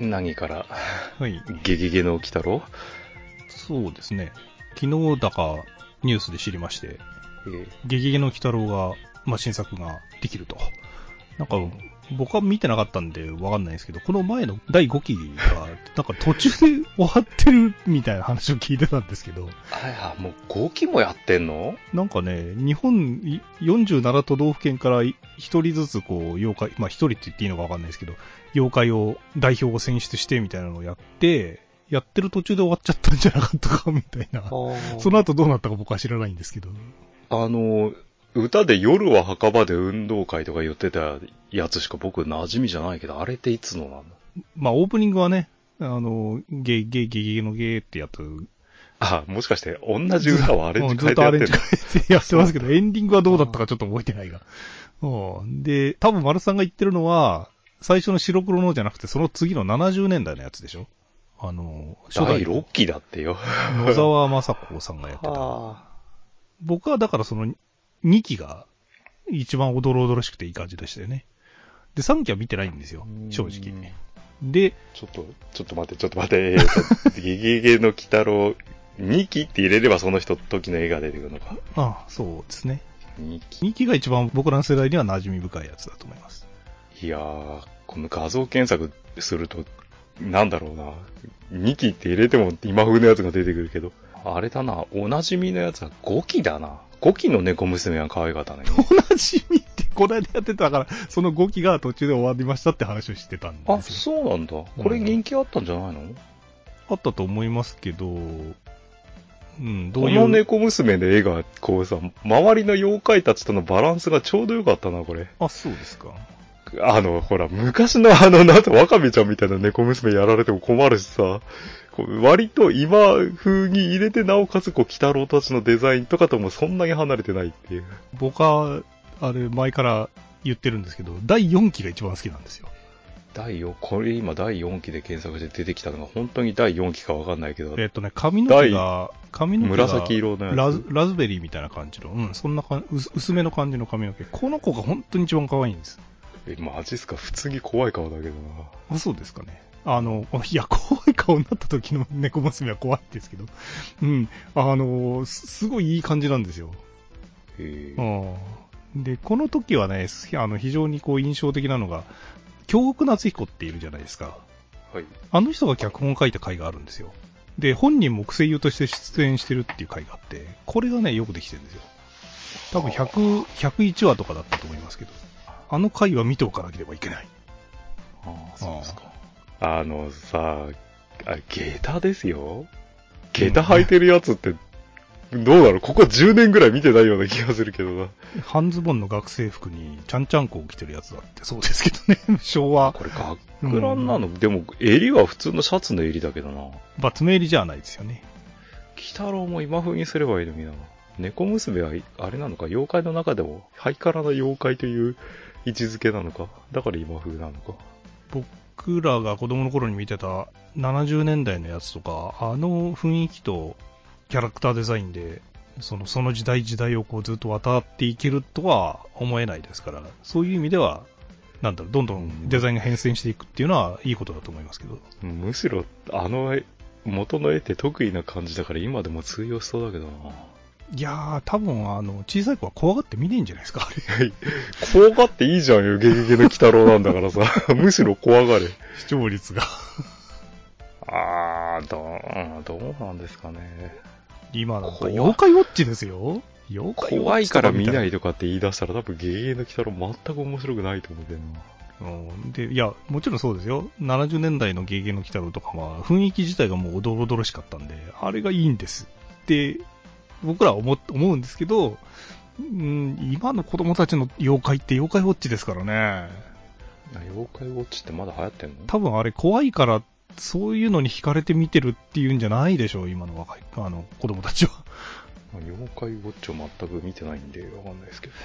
何からはい。 ゲゲゲの鬼太郎。 そうですね。昨日だかニュースで知りまして、ゲゲゲの鬼太郎が、新作ができると。なんか、僕は見てなかったんでわかんないんですけど、この前の第5期が、なんか途中で終わってるみたいな話を聞いてたんですけど。 もう5期もやってんの？ なんかね、日本47都道府県から1人ずつ妖怪、1人って言っていいのかわかんないですけど、妖怪を、代表を選出してみたいなのをやってる途中で終わっちゃったんじゃなかったかみたいな。その後どうなったか僕は知らないんですけど。 歌で夜は墓場で運動会とか言ってたやつしか僕馴染みじゃないけど、あれっていつのなんだ？ オープニングはね、ゲゲゲのゲーってやつ。 もしかして同じ歌をアレンジ変えてやってんの？ ずっとアレンジ変えてやってますけど、エンディングはどうだったかちょっと覚えてないが。で、多分丸さんが言ってるのは、最初の白黒のじゃなくて、その次の70年代のやつでしょ？初代第6期だってよ。 野沢雅子さんがやってた。僕はだからその2期が一番おどろおどろしくていい感じでしたよね。で、3期は見てないんですよ、正直。で、 ちょっと待って。ゲゲゲの鬼太郎、2期って入れればその時の絵が出てくるのか。 そうですね。 2 期が一番僕らの世代には馴染み深いやつだと思います。 いやー、この画像検索すると、なんだろうな。2期って入れても今風のやつが出てくるけど、あれだな、おなじみのやつは5期だな。5期の猫娘は可愛かったね。 おなじみってこの間やってたから、その5期が途中で終わりましたって話をしてたんですよ。 そうなんだ。これ人気あったんじゃないの？ あったと思いますけど、 この猫娘の絵が、周りの妖怪たちとのバランスがちょうどよかったな、これ。 そうですか。 ほら、昔のワカメちゃんみたいな猫娘やられても困るしさ、割と今風に入れてなおかつ鬼太郎たちのデザインとかともそんなに離れてないっていう。 僕は、前から言ってるんですけど、第4期が一番好きなんですよ。 これ今第4期で検索して出てきたのが本当に第4期かわかんないけど。 髪の毛が紫色のやつ。 ラズベリーみたいな感じの、そんな薄めの感じの髪の毛。この子が本当に一番可愛いんです。 マジっすか？普通に怖い顔だけどな。 そうですかね。いや、怖い顔になった時の猫娘は怖いですけど。すごいいい感じなんですよ。で、この時はね、非常に印象的なのが、京極夏彦っているじゃないですか。 はい。 あの人が脚本を書いた回があるんですよ。で、本人も声優として出演してるっていう回があって、これがね、よくできてるんですよ。多分101話とかだったと思いますけど、あの回は見ておかなければいけない。 そうですか。下駄ですよ。下駄履いてるやつって、どうだろう、ここ10年ぐらい見てないような気がするけどな。 半ズボンの学生服にちゃんちゃんこを着てるやつだってそうですけどね、昭和。 これ学ランなの？でも襟は普通のシャツの襟だけどな。 爪襟じゃないですよね。 鬼太郎も今風にすればいいのにな。猫娘はあれなのか、妖怪の中でもハイカラな妖怪という位置づけなのか。だから今風なのか。 僕らが子供の頃に見てた70年代のやつとか、あの雰囲気とキャラクターデザインで、その時代をずっと渡っていけるとは思えないですから、そういう意味では、どんどんデザインが変遷していくっていうのはいいことだと思いますけど。 むしろ、元の絵って得意な感じだから今でも通用しそうだけどな。 いやー、多分小さい子は怖がって見ねえんじゃないですか、あれ。 怖がっていいじゃんよ、ゲゲゲの鬼太郎なんだからさ。むしろ怖がれ。 視聴率が。 どうなんですかね。 今なんか妖怪ウォッチですよ。妖怪怖いから見ないとかって言い出したら多分ゲゲゲの鬼太郎全く面白くないと思うけどな。 で、いや、もちろんそうですよ。70年代のゲゲゲの鬼太郎とかは雰囲気自体がもうおどろおどろしかったんで、あれがいいんですって僕らは思うんですけど、今の子供たちの妖怪って妖怪ウォッチですからね。 妖怪ウォッチってまだ流行ってんの？ 多分あれ怖いからそういうのに惹かれて見てるっていうんじゃないでしょう、今の若い子供たちは。 妖怪ウォッチを全く見てないんでわかんないですけど。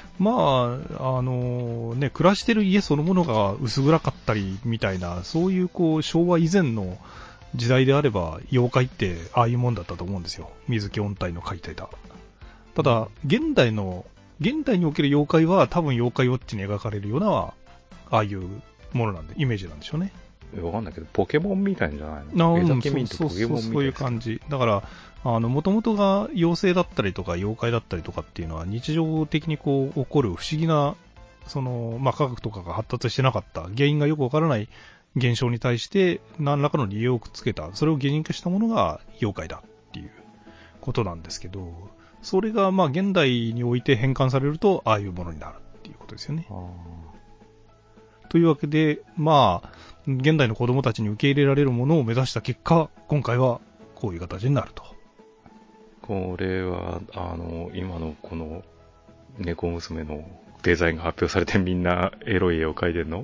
暮らしてる家そのものが薄暗かったりみたいな、そういう昭和以前の時代であれば、妖怪ってああいうもんだったと思うんですよ。水木音体の書いてた。ただ、現代における妖怪は多分妖怪ウォッチに描かれるような、ああいうものなんで、イメージなんでしょうね。 わかんないけど、ポケモンみたいなんじゃないの？江崎民とポケモンみたいな。 そういう感じ。だから、元々が妖精だったりとか妖怪だったりとかっていうのは日常的にこう起こる不思議な、科学とかが発達してなかった、原因がよくわからない現象に対して何らかの理由をくっつけた、それを擬人化したものが妖怪だっていうことなんですけど、それが現代において変換されると、ああいうものになるっていうことですよね。というわけで、現代の子供たちに受け入れられるものを目指した結果、今回はこういう形になると。 これは、今のこの猫娘のデザインが発表されてみんなエロい絵を描いてんの？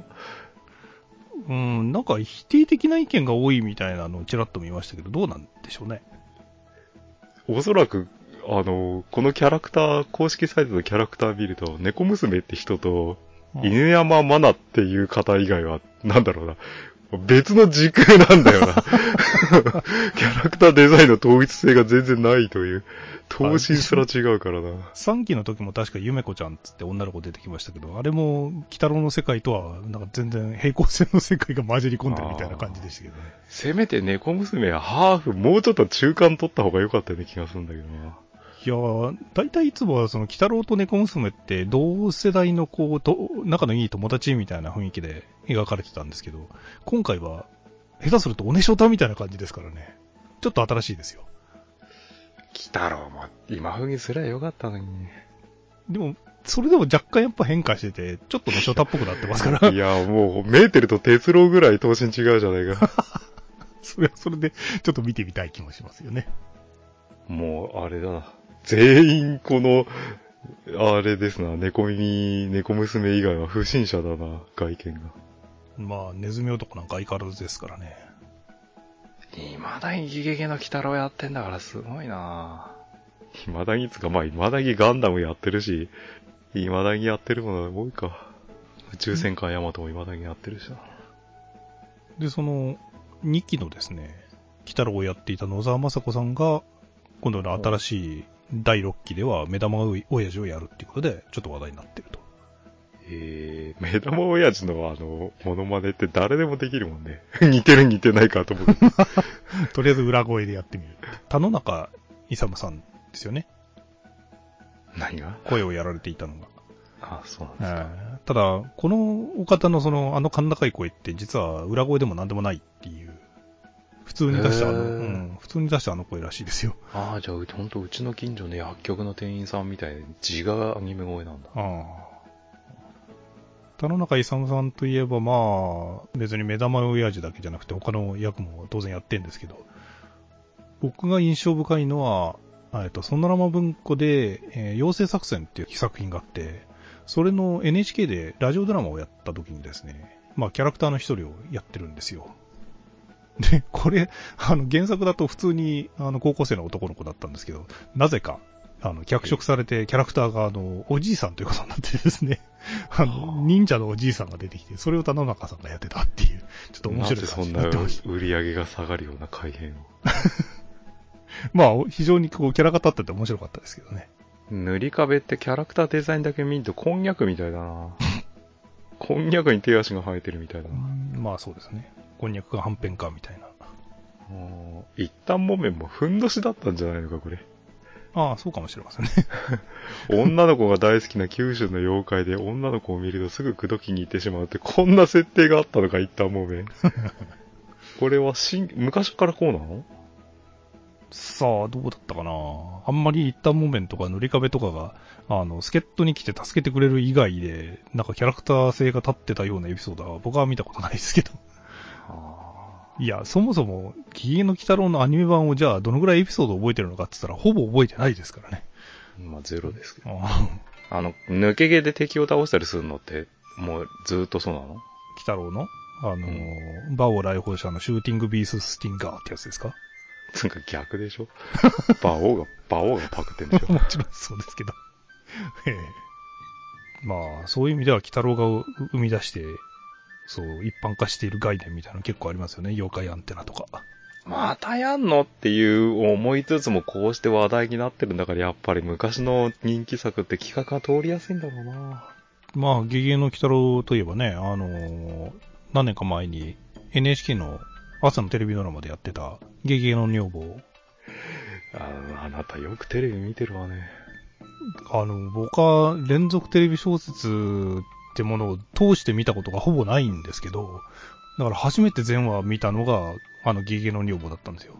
なんか否定的な意見が多いみたいなのをちらっと見ましたけど、どうなんでしょうね。 おそらく、このキャラクター、公式サイトのキャラクター見ると、猫娘って人と、犬山マナっていう方以外は、なんだろうな、別の時空なんだよな。キャラクターデザインの統一性が全然ないという、頭身すら違うからな。 3期の時も確かゆめこちゃんつって女の子出てきましたけど、あれも、鬼太郎の世界とは、なんか全然平行線の世界が混じり込んでるみたいな感じでしたけどね。 せめて猫娘はハーフ、もうちょっと中間取った方が良かったような気がするんだけどな。 いやー、大体いつもは鬼太郎と猫娘って同世代の仲のいい友達みたいな雰囲気で描かれてたんですけど、今回は下手するとおねしょたみたいな感じですからね。ちょっと新しいですよ。 鬼太郎も今風にすりゃよかったのに。でも、それでも若干やっぱ変化してて、ちょっとねしょたっぽくなってますから。 いや、もうメーテルと哲郎ぐらい頭身違うじゃないか。 それはそれでちょっと見てみたい気もしますよね。 もう、あれだ。全員この、あれですな、猫娘以外は不審者だな、外見が。 ネズミ男なんか相変わらずですからね。 未だにゲゲゲの鬼太郎やってんだからすごいな。未だに未だにガンダムやってるし、未だにやってるものが多いか。宇宙戦艦ヤマトも未だにやってるしな。 で、その、2期のですね、鬼太郎をやっていた野沢雅子さんが、今度の新しい第6期では目玉親父をやるっていうことで、ちょっと話題になってると。 目玉親父のモノマネって誰でもできるもんね。似てる似てないかと思う。 とりあえず裏声でやってみる。田野中勇さんですよね。 何が？ 声をやられていたのが。 ああ、そうなんですか。 ただ、このお方の甲高い声って実は裏声でも何でもないっていう。普通に出した声らしいですよ。 ああ、じゃあ、ほんとうちの近所の薬局の店員さんみたいに字がアニメ声なんだ。 田野中勇さんといえば別に目玉親父だけじゃなくて他の役も当然やってんですけど、僕が印象深いのは、そんならま文庫で、妖精作戦っていう作品があって、それの NHK でラジオドラマをやった時にですね、キャラクターの一人をやってるんですよ。で、これ、原作だと普通に、高校生の男の子だったんですけど、なぜか、脚色されて、キャラクターが、おじいさんということになってですね、忍者のおじいさんが出てきて、それを田野中さんがやってたっていう、ちょっと面白い感じになってました。 なんでそんな売り上げが下がるような改変を。 非常にこう、キャラが立ってて面白かったですけどね。 塗り壁ってキャラクターデザインだけ見ると、こんにゃくみたいだな。こんにゃくに手足が生えてるみたいだな。 そうですね。こんにゃくがはんぺんかみたいな。 一旦木綿もふんどしだったんじゃないのか、これ。 そうかもしれませんね。 女の子が大好きな九州の妖怪で女の子を見るとすぐ口説きに行ってしまうって、こんな設定があったのか、一旦木綿。これは昔からこうなの？ さあ、どうだったかな。あんまり一旦木綿とか塗り壁とかが、助っ人に来て助けてくれる以外で、なんかキャラクター性が立ってたようなエピソードは僕は見たことないですけど。いや、そもそも、ゲゲゲの鬼太郎のアニメ版をじゃあどのぐらいエピソード覚えてるのかって言ったら、ほぼ覚えてないですからね。 ゼロですけど。抜け毛で敵を倒したりするのって、もうずーっとそうなの？ 鬼太郎のバオ来訪者のシューティングビーススティンガーってやつですか？ なんか逆でしょ？バオがパクってんでしょ？ もちろんそうですけど。そういう意味では鬼太郎が生み出して、一般化している概念みたいなの結構ありますよね。妖怪アンテナとか。 またやんのっていう思いつつもこうして話題になってるんだから、やっぱり昔の人気作って企画が通りやすいんだろうな。 ゲゲゲの鬼太郎といえばね、何年か前に NHK の朝のテレビドラマでやってた、ゲゲゲの女房。 あなたよくテレビ見てるわね。 僕は連続テレビ小説ってものを通して見たことがほぼないんですけど、だから初めて全話見たのが、ゲゲゲの女房だったんですよ。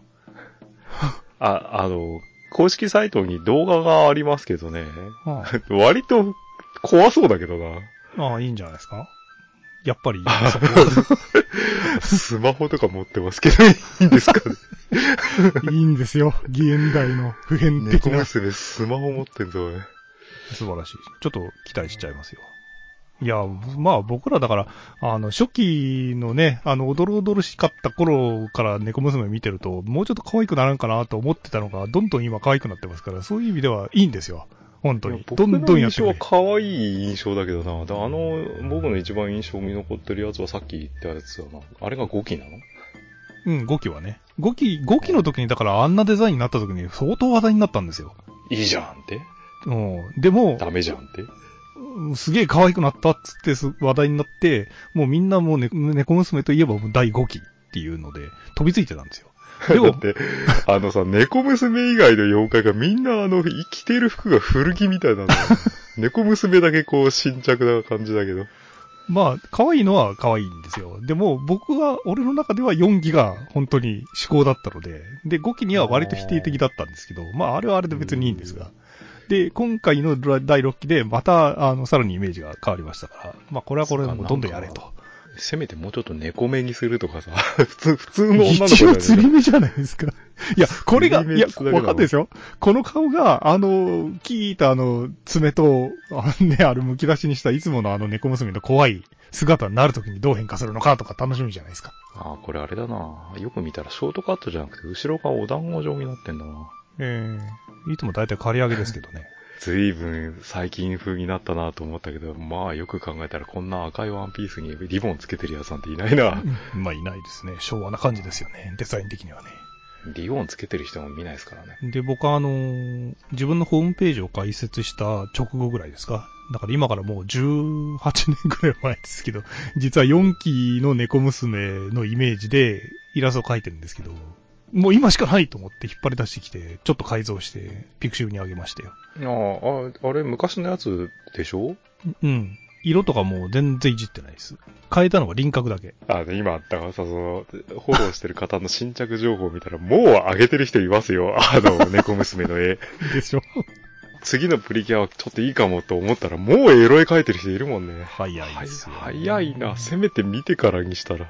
公式サイトに動画がありますけどね。 ああ割と怖そうだけどな。 ああ、いいんじゃないですか。やっぱり、 スマホとか持ってますけど、いいんですかね。 いいんですよ。現代の普遍的な。 猫娘スマホ持ってんぞ、 素晴らしい。ちょっと期待しちゃいますよ。いや、まあ僕らだから、初期のね、おどろおどろしかった頃から猫娘見てると、もうちょっと可愛くならんかなと思ってたのが、どんどん今可愛くなってますから、そういう意味ではいいんですよ。本当に。どんどんやってくれ。 僕の印象は可愛い印象だけどな。僕の一番印象に残ってるやつはさっき言ったやつだな。あれが5期なの？ うん、5期はね。5期の時に、だからあんなデザインになった時に相当話題になったんですよ。 いいじゃんって？ うん。でも、 ダメじゃんって？ すげえ可愛くなったっつって話題になって、もうみんなもう猫娘といえば第5期っていうので飛びついてたんですよ。 でも、だって、猫娘以外の妖怪がみんな生きてる服が古着みたいなんだよ。猫娘だけこう新着な感じだけど。 まあ、可愛いのは可愛いんですよ。でも、俺の中では4期が本当に至高だったので、で、5期には割と否定的だったんですけど、まあ、あれはあれで別にいいんですが。で、今回の第6期でまた、さらにイメージが変わりましたから、まあ、これはこれでもどんどんやれと。 せめてもうちょっと猫目にするとかさ、普通の女の子だよね。 一応釣り目じゃないですか。いや、これが、いや、わかんないですよ。この顔が、聞いた爪と、むき出しにしたいつもの猫娘の怖い姿になるときにどう変化するのかとか楽しみじゃないですか。 ああ、これあれだな。よく見たらショートカットじゃなくて、後ろがお団子状になってんだな。 いつもだいたい刈り上げですけどね。 随分最近風になったなと思ったけど、まあよく考えたらこんな赤いワンピースにリボンつけてるやつなんていないな。 まあいないですね。昭和な感じですよね。デザイン的にはね。 リボンつけてる人も見ないですからね。 で、僕は自分のホームページを開設した直後ぐらいですか。だから今からもう18年ぐらい前ですけど、実は4期の猫娘のイメージでイラストを描いてるんですけど、もう今しかないと思って引っ張り出してきて、ちょっと改造して、ピクシブにあげましたよ。 あれ昔のやつでしょ？ うん。色とかもう全然いじってないです。変えたのが輪郭だけ。 今、だからさ、フォローしてる方の新着情報を見たら、もう上げてる人いますよ。猫娘の絵。 でしょ？ 次のプリキュアはちょっといいかもと思ったら、もうエロ絵描いてる人いるもんね。 早いですよ、ね。 早いな。せめて見てからにしたら。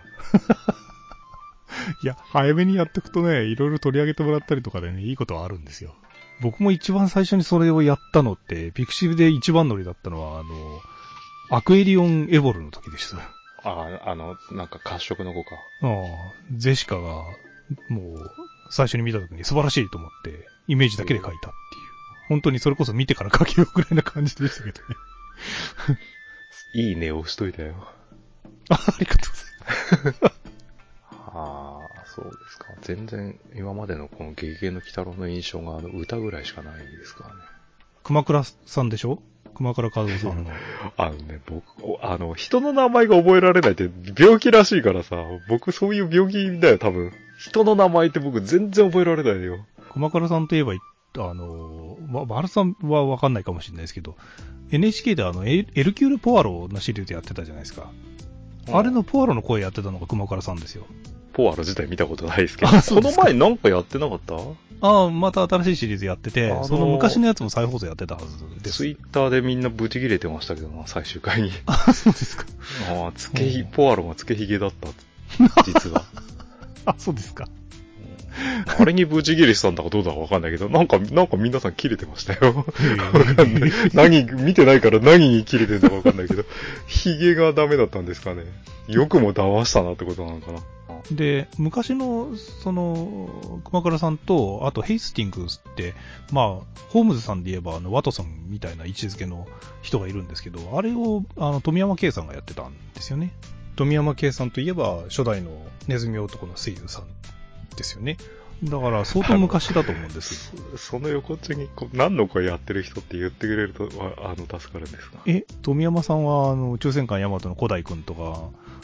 いや、早めにやっておくとね、いろいろ取り上げてもらったりとかでね、いいことはあるんですよ。僕も一番最初にそれをやったのって、ピクシブで一番乗りだったのは、アクエリオンエボルの時でした。 なんか褐色の子か。 ゼシカが、もう、最初に見た時に素晴らしいと思って、イメージだけで描いたっていう。本当にそれこそ見てから描けようぐらいな感じでしたけどね。 いいね押しといたよ。 ありがとうございます。 そうですか。全然今までのこのゲゲゲの鬼太郎の印象が歌ぐらいしかないですからね。 熊倉さんでしょ？熊倉和夫さんの。 僕、人の名前が覚えられないって病気らしいからさ、僕そういう病気だよ、多分。人の名前って僕全然覚えられないよ。 熊倉さんといえば、丸さんはわかんないかもしれないですけど、NHK でエルキュール・ポアロのシリーズやってたじゃないですか。あれのポアロの声やってたのが熊倉さんですよ。 ポアロ自体見たことないですけど。その前なんかやってなかった？ また新しいシリーズやってて、その昔のやつも再放送やってたはずです。 ツイッターでみんなブチ切れてましたけどな、最終回に。 そうですか。 ポアロがつけひげだった。実は。 そうですか。 あれにブチ切れしたんだかどうだかわかんないけど、なんか皆さん切れてましたよ。わかんない。見てないから何に切れてんだかわかんないけど、ヒゲがダメだったんですかね。よくも騙したなってことなのかな。 で、昔の、熊倉さんと、あとヘイスティングスって、まあ、ホームズさんで言えば、ワトソンみたいな位置づけの人がいるんですけど、あれを、富山圭さんがやってたんですよね。富山圭さんといえば、初代のネズミ男の声優さんですよね。だから相当昔だと思うんですよ。 その横っちに何の声やってる人って言ってくれると、助かるんですか？ 富山さんは、宇宙戦艦ヤマトの古代くんとか、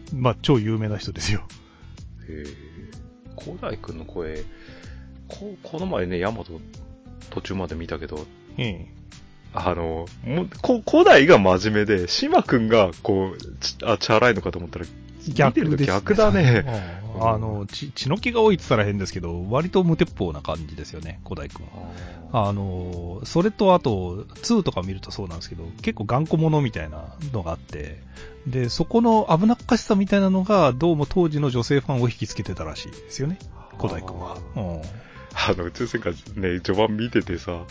まあ、超有名な人ですよ。 へえ。広大くんの声、この前ね、ヤマト途中まで見たけど、古代が真面目で、島くんが、チャラいのかと思ったら、見てると逆だね。 血の気が多いって言ったら変ですけど、割と無鉄砲な感じですよね、古代くんは。それとあと、2とか見るとそうなんですけど、結構頑固者みたいなのがあって、で、そこの危なっかしさみたいなのが、どうも当時の女性ファンを引きつけてたらしいですよね、古代くんは。 宇宙戦艦ね、序盤見ててさ、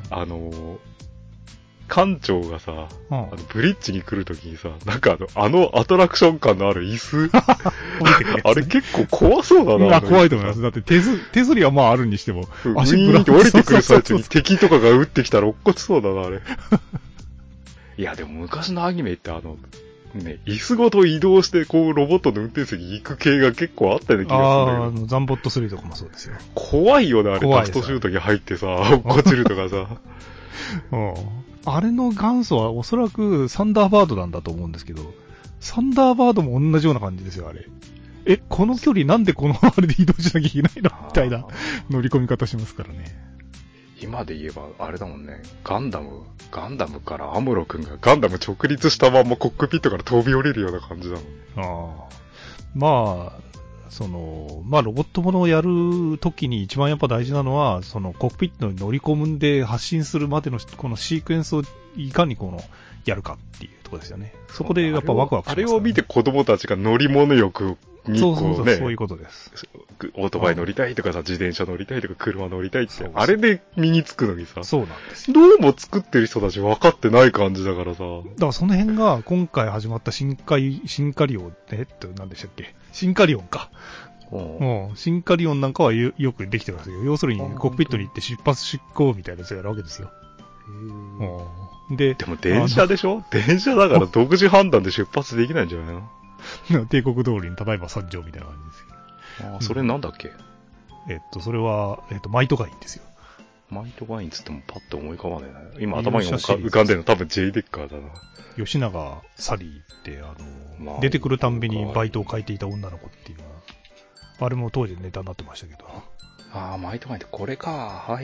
艦長がさ、ブリッジに来るときにさ、なんかアトラクション感のある椅子あれ結構怖そうだな。 怖いと思います。だって手すりはまああるにしても、 足ブラッと降りてくる最中に敵とかが撃ってきたら落っこちそうだな、あれ。いや、でも昔のアニメって椅子ごと移動して、ロボットの運転席に行く系が結構あったような気がするんだけど。 ザンボット3とかもそうですよ。 怖いよね、あれ。ダストシュートに入ってさ、落っこちるとかさ。 あれの元祖はおそらくサンダーバードなんだと思うんですけど、サンダーバードも同じような感じですよ、あれ。この距離なんでこのあれで移動しなきゃいけないのみたいな乗り込み方しますからね。 今で言えば、あれだもんね、ガンダムからアムロ君がガンダム直立したまんまコックピットから飛び降りるような感じだもん。 まあ、ロボットものをやるときに一番やっぱ大事なのは、コックピットに乗り込むんで発信するまでのこのシークエンスをいかにやるかっていうところですよね。そこでやっぱワクワクします、ね。 あれを見て子供たちが乗り物欲にそういうことです。 オートバイ乗りたいとかさ、自転車乗りたいとか車乗りたいって、あれで身につくのにさ。 そうなんです。 どうも作ってる人たち分かってない感じだからさ。だからその辺が今回始まったシンカリオン何でしたっけ？シンカリオンか。シンカリオンなんかはよくできてますよ。要するにコックピットに行って出発出航みたいなやつをやるわけですよ。 でも電車でしょ？電車だから独自判断で出発できないんじゃないの？ 帝国通りにただいま参上みたいな感じですよ。 それなんだっけ？ それは、マイトガインですよ。 マイトガインつってもパッと思い浮かばねえな。今頭に浮かんでるの多分 J デッカーだな。 吉永サリーって出てくるたんびにバイトを書いていた女の子っていうのは、あれも当時ネタになってましたけど。 マイトガインってこれか。はい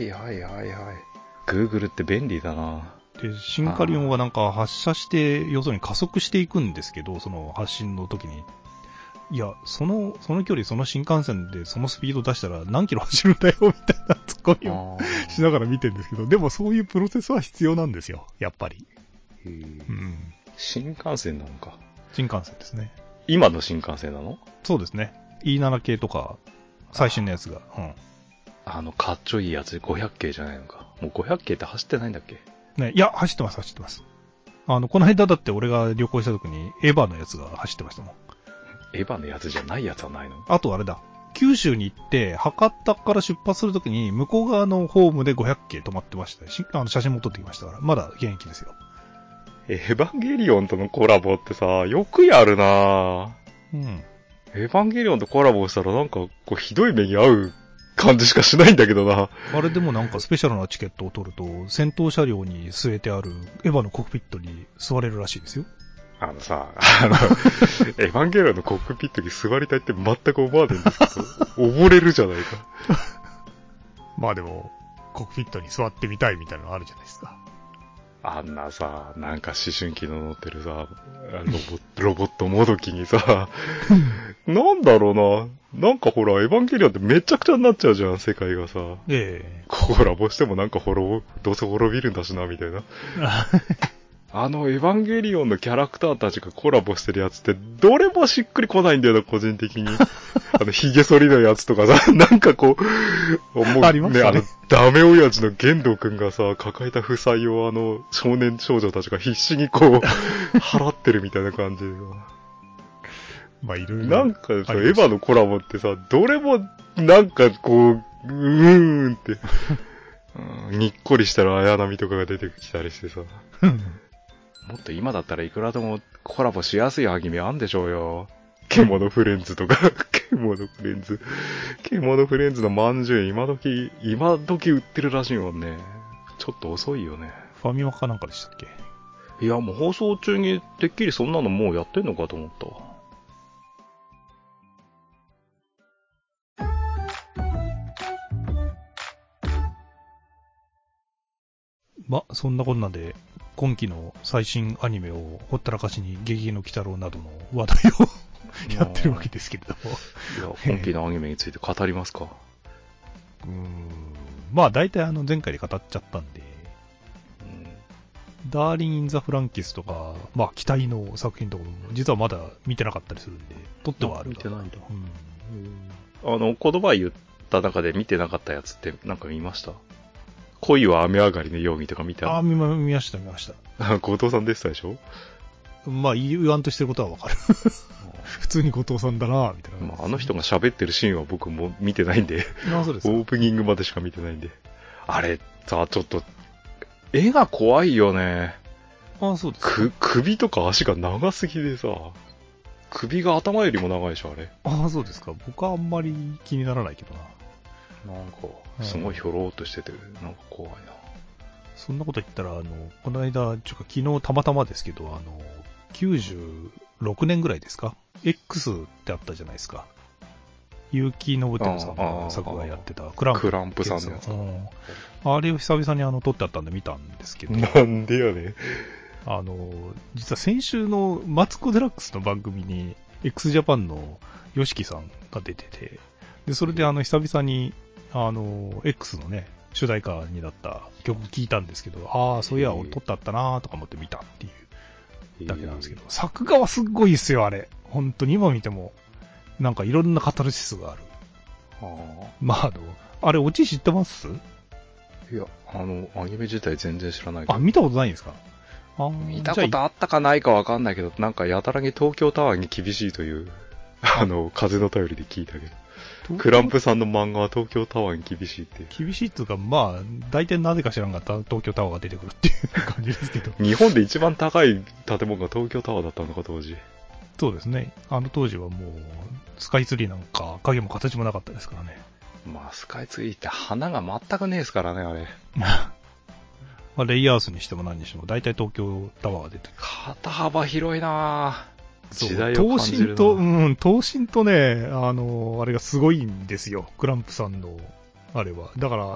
。Google って便利だな。 で、シンカリオンはなんか発射して、要するに加速していくんですけど、その発進の時に。いや、その距離、その新幹線でそのスピード出したら何キロ走るんだよ、みたいなツッコミをしながら見てるんですけど、でもそういうプロセスは必要なんですよ、やっぱり。 新幹線なのか。 新幹線ですね。 今の新幹線なの？ そうですね。E7 系とか、最新のやつが。 かっちょいいやつ、500系じゃないのか。もう500系って走ってないんだっけ？ ね、いや、走ってます。この間だって俺が旅行した時にエヴァのやつが走ってましたもん。 エヴァのやつじゃないやつはないの？ あとあれだ。九州に行って、博多から出発するときに、向こう側のホームで500系止まってましたし、写真も撮ってきましたから、まだ現役ですよ。 エヴァンゲリオンとのコラボってさ、よくやるなぁ。エヴァンゲリオンとコラボしたらなんか、ひどい目に遭う感じしかしないんだけどな。 あれでもなんかスペシャルなチケットを取ると、戦闘車両に据えてあるエヴァのコックピットに座れるらしいですよ。 エヴァンゲリオンのコックピットに座りたいって全く思わないんですけど、溺れるじゃないか。 まあでも、コックピットに座ってみたいみたいなのあるじゃないですか。 あんなさ、なんか思春期の乗ってるさ、ロボットもどきにさ、なんだろうな。なんかほら、エヴァンゲリオンってめちゃくちゃになっちゃうじゃん、世界がさ。コラボしてもなんかどうせ滅びるんだしな、みたいな。エヴァンゲリオンのキャラクターたちがコラボしてるやつって、どれもしっくりこないんだよな、個人的に。髭剃りのやつとかさ、なんかもうね、ダメ親父の玄道くんがさ、抱えた負債を少年少女たちが必死に払ってるみたいな感じで。 まあ、いろいろ。 なんか、エヴァのコラボってさ、どれも、なんかって、にっこりしたら綾波とかが出てきたりしてさ。もっと今だったらいくらでもコラボしやすいアニメあんでしょうよ。獣フレンズとか、獣フレンズのまんじゅう今時売ってるらしいもんね。ちょっと遅いよね。 ファミマかなんかでしたっけ？ いや、もう放送中にてっきりそんなのもうやってんのかと思ったわ。 そんなこんなで、今期の最新アニメをほったらかしにゲゲゲの鬼太郎などの話題をやってるわけですけれども。 いや、今期のアニメについて語りますか。 大体前回で語っちゃったんで、ダーリン・イン・ザ・フランキスとか、期待の作品とかも、実はまだ見てなかったりするんで、撮ってはある。 見てないんだ。言葉言った中で見てなかったやつってなんか見ました？恋は雨上がりのようにとか見た？ 見ました。 後藤さんでしたでしょ？ 言わんとしてることはわかる。普通に後藤さんだなみたいな。 あの人が喋ってるシーンは僕も見てないんで、 そうですか。 オープニングまでしか見てないんで。あれさ、ちょっと、絵が怖いよね。 そうですか。 首とか足が長すぎでさ、首が頭よりも長いでしょ、あれ。 そうですか。僕はあんまり気にならないけどな。 なんか、すごいひょろーっとしてて、なんか怖いな。 そんなこと言ったら、この間、昨日たまたまですけど、96年ぐらいですか ?X ってあったじゃないですか。結城信輝さんが作画やってたクランプさんのやつ。 あれを久々に撮ってあったんで見たんですけど。 なんでやね。 実は先週のマツコデラックスの番組に x ジャパンの YOSHIKI さんが出てて、で、それで久々にX のね、主題歌になった曲聴いたんですけど、そういや、俺撮ってあったなーとか思って見たっていうだけなんですけど、作画はすっごいですよ、あれ。本当に今見ても、なんかいろんなカタルシスがある。あれ、オチ知ってます？ いや、アニメ自体全然知らないけど。 見たことないんですか？ 見たことあったかないかわかんないけど、なんかやたらに東京タワーに厳しいという、風の便りで聞いたけど。クランプさんの漫画は東京タワーに厳しいって。 厳しいっていうか、大体なぜか知らんかった東京タワーが出てくるっていう感じですけど。 日本で一番高い建物が東京タワーだったのか、当時。 そうですね。当時はもう、スカイツリーなんか影も形もなかったですからね。 スカイツリーって花が全くねえですからね、あれ。 レイヤースにしても何にしても、大体東京タワーが出てる。 肩幅広いなぁ。時代を等感じるな。 身とね、あれがすごいんですよ。クランプさんの、あれは。だから、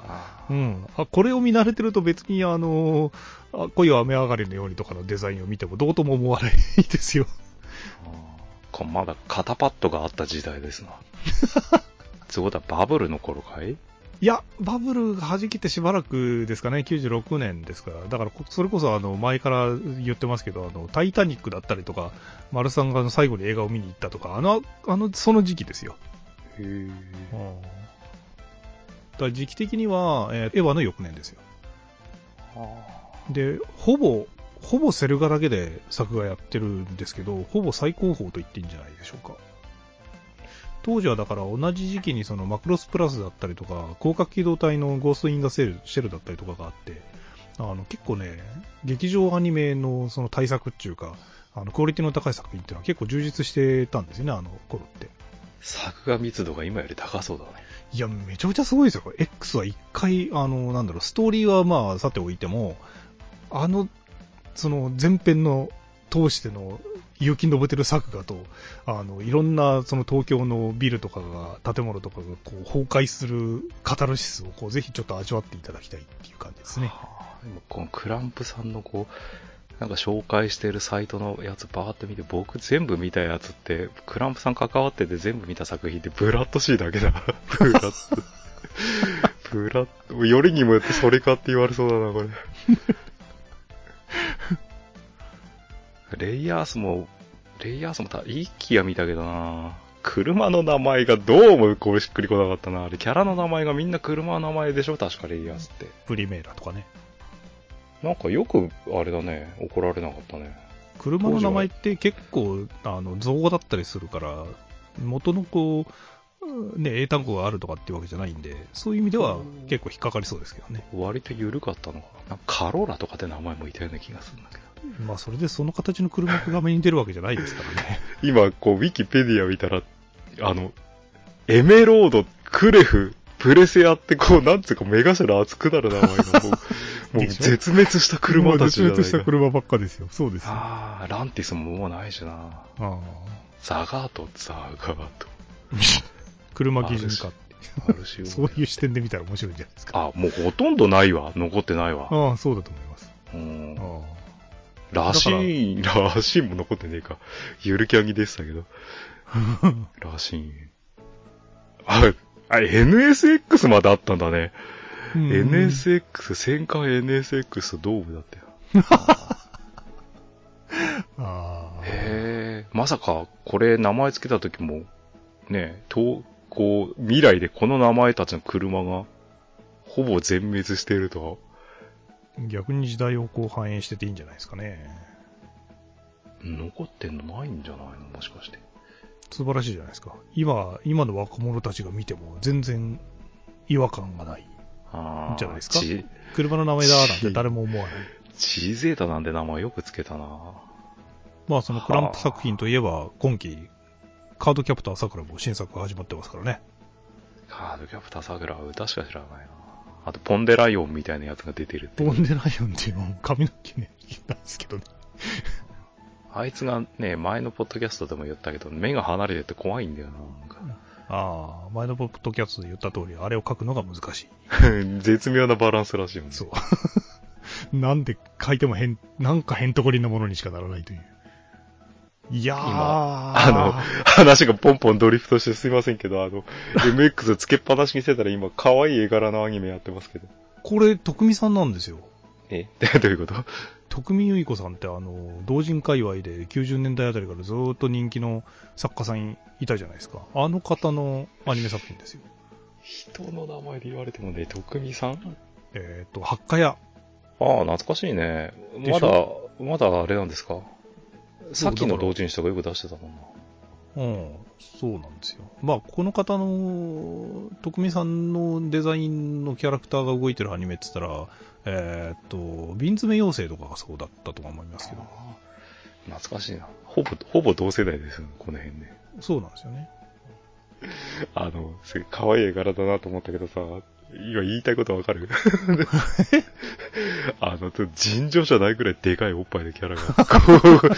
これを見慣れてると別に恋は雨上がりのようにとかのデザインを見てもどうとも思わないですよ。 まだ肩パッドがあった時代ですな。そういうことはバブルの頃かい？ いや、バブルが弾けてしばらくですかね、96年ですから。だから、それこそ前から言ってますけど、タイタニックだったりとか、丸さんが最後に映画を見に行ったとか、その時期ですよ。 へぇだから時期的には、エヴァの翌年ですよ。で、ほぼセル画だけで作画やってるんですけど、ほぼ最高峰と言っていいんじゃないでしょうか。当時はだから同じ時期にそのマクロスプラスだったりとか、広角機動隊のゴーストインザシェルだったりとかがあって、結構ね、劇場アニメのその対策っていうか、クオリティの高い作品っていうのは結構充実してたんですよね、頃って。 作画密度が今より高そうだね。 いや、めちゃくちゃすごいですよ。X は一回、ストーリーはさておいても、その前編の通しての結城信輝作画と、いろんなその東京のビルとかが、建物とかがこう崩壊するカタルシスをぜひちょっと味わっていただきたいっていう感じですね。 このクランプさんのなんか紹介してるサイトのやつバーって見て、僕全部見たやつって、クランプさん関わってて全部見た作品ってブラッドシーだけだ。ブラッド、よりにもよってそれかって言われそうだな、これ。レイヤースも一気は見たけどな。車の名前がどうもこれしっくりこなかったな。あれ、キャラの名前がみんな車の名前でしょ、確かレイヤースって。 プリメーラとかね。 なんかよく、あれだね、怒られなかったね。 車の名前って結構、造語だったりするから、元の英単語があるとかっていうわけじゃないんで、そういう意味では結構引っかかりそうですけどね。 割と緩かったのかな。カローラとかって名前もいたような気がするんだけど。 それでその形の車が画面に出るわけじゃないですからね。 今、ウィキペディア見たら、エメロード、クレフ、プレセアってなんつうか目頭熱くなる名前がもう絶滅した車たちじゃないか。 絶滅した車ばっかですよ。そうですよ。 ランティスももうないしな。ザガート。車基準化って。 RC そういう視点で見たら面白いんじゃないですか。 あ、もうほとんどないわ。残ってないわ。 ああ、そうだと思います。 らしいも残ってねえか。ゆるキャンギでしたけど。らしい。NSX まであったんだね。NSX、戦艦 NSX とドームだったよ。へえ、まさか、これ名前つけた時も、ね、未来でこの名前たちの車が、ほぼ全滅しているとは。 逆に時代をこう反映してていいんじゃないですかね。 残ってんのないんじゃないのもしかして。 素晴らしいじゃないですか。今の若者たちが見ても全然違和感がない。じゃないですか。車の名前だなんて誰も思わない。 G ゼータなんて名前よくつけたな。 まあそのクランプ作品といえば今期カードキャプターさくらも新作が始まってますからね。 カードキャプターさくらは歌しか知らないな。あとポンデライオンみたいなやつが出てるって。 ポンデライオンっていうのは髪の毛ね、なんですけどね。 あいつがね、前のポッドキャストでも言ったけど、目が離れてて怖いんだよな。 ああ、前のポッドキャストで言った通り、あれを書くのが難しい。 絶妙なバランスらしいもんね。 そう。なんで書いてもなんかへんとこりんなものにしかならないという。いやー。 今、話がポンポンドリフトしてすいませんけど、MX つけっぱなしにしてたら今、可愛い絵柄のアニメやってますけど。 これ、徳見さんなんですよ。 どういうこと？ 徳見由衣子さんって同人界隈で90年代あたりからずーっと人気の作家さんいたじゃないですか。あの方のアニメ作品ですよ。 人の名前で言われてもね、徳見さん？ 八花屋。 ああ、懐かしいね。まだあれなんですか？さっきの同人誌とかよく出してたもんな。 そうなんですよ。まあ、この方の、徳見さんのデザインのキャラクターが動いてるアニメって言ったら、瓶詰め妖精とかがそうだったと思いますけど。 懐かしいな。ほぼ同世代ですよ、この辺ね。 そうなんですよね。 可愛い絵柄だなと思ったけどさ、今言いたいことわかる？尋常じゃないくらいでかいおっぱいのキャラが、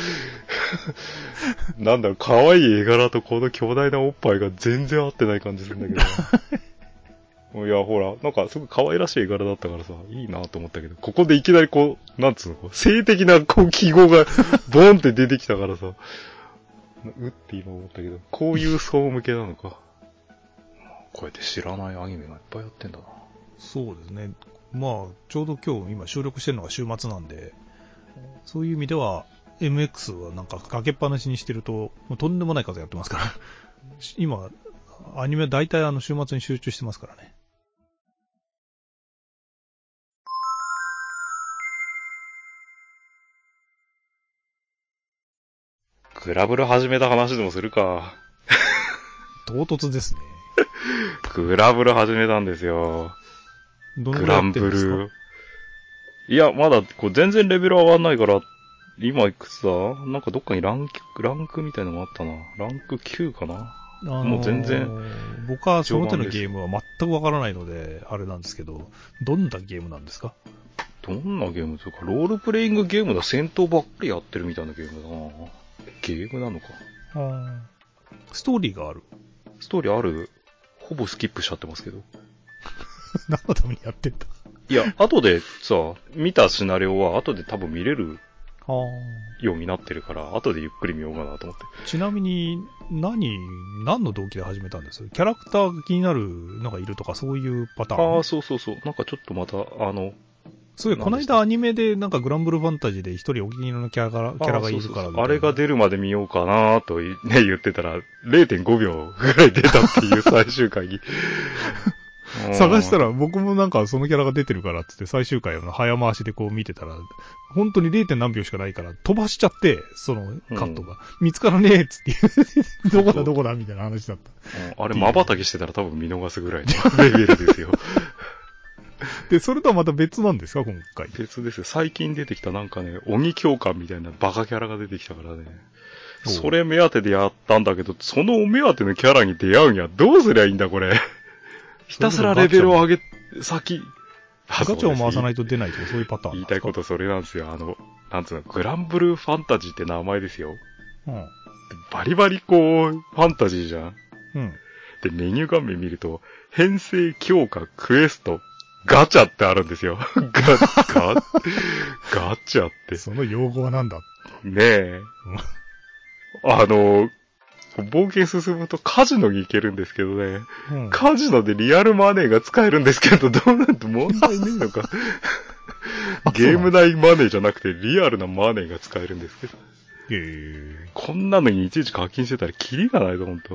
なんだろう、可愛い絵柄とこの巨大なおっぱいが全然合ってない感じするんだけど。いや、ほら、なんかすごい可愛らしい絵柄だったからさ、いいなと思ったけど、ここでいきなりこう、なんつうの、性的な記号がボンって出てきたからさ、って今思ったけど、こういう層向けなのか。こうやって知らないアニメがいっぱいやってんだな。 そうですね。まあ、ちょうど今日今収録してるのが週末なんで、そういう意味では、MX はなんかかけっぱなしにしてると、もうとんでもない数やってますから。今、アニメ大体週末に集中してますからね。 グラブル始めた話でもするか。 唐突ですね。 グラブル始めたんですよ。グランブル。いや、まだ全然レベル上がんないから、今いくつだ？なんかどっかにランクみたいなのがあったな。ランク9かな。もう全然。 僕はその手のゲームは全くわからないので、あれなんですけど、どんなゲームなんですか？ どんなゲームというか、ロールプレイングゲームだ。戦闘ばっかりやってるみたいなゲームだな。ゲームなのか。 ストーリーがある？ ストーリーある？ほぼスキップしちゃってますけど。 何のためにやってんだ？ いや、後でさ、見たシナリオは後で多分見れるようになってるから、後でゆっくり見ようかなと思って。 ちなみに、何の動機で始めたんです？キャラクターが気になるのがいるとかそういうパターン？ そう。なんかちょっとまた、 そういう、この間アニメでなんかグランブルファンタジーで一人お気に入りのキャラがいるからあれが出るまで見ようかなとね、言ってたら、0.5 秒ぐらい出たっていう最終回に。 探したら僕もなんかそのキャラが出てるからって言って最終回を早回しでこう見てたら、本当に 0. 何秒しかないから飛ばしちゃって、そのカットが。見つからねえっつってどこだみたいな話だった。 あれ瞬きしてたら多分見逃すぐらいのレベルですよ。 で、それとはまた別なんですか、今回。 別ですよ。最近出てきたなんかね、鬼教官みたいなバカキャラが出てきたからね。それ目当てでやったんだけど、そのお目当てのキャラに出会うにはどうすりゃいいんだ、これ。ひたすらレベルを上げ、ガチャを回さないと出ないとかそういうパターン。 言いたいことそれなんですよ。なんつうの、グランブルーファンタジーって名前ですよ。バリバリファンタジーじゃん。 ってメニュー画面見ると、編成強化クエスト、ガチャってあるんですよ。ガチャって。 その用語はなんだねえ。冒険進むとカジノに行けるんですけどね。カジノでリアルマネーが使えるんですけど、どうなんて問題ねえのか。ゲーム内マネーじゃなくてリアルなマネーが使えるんですけど。こんなのにいちいち課金してたらキリがないぞ、ほんと。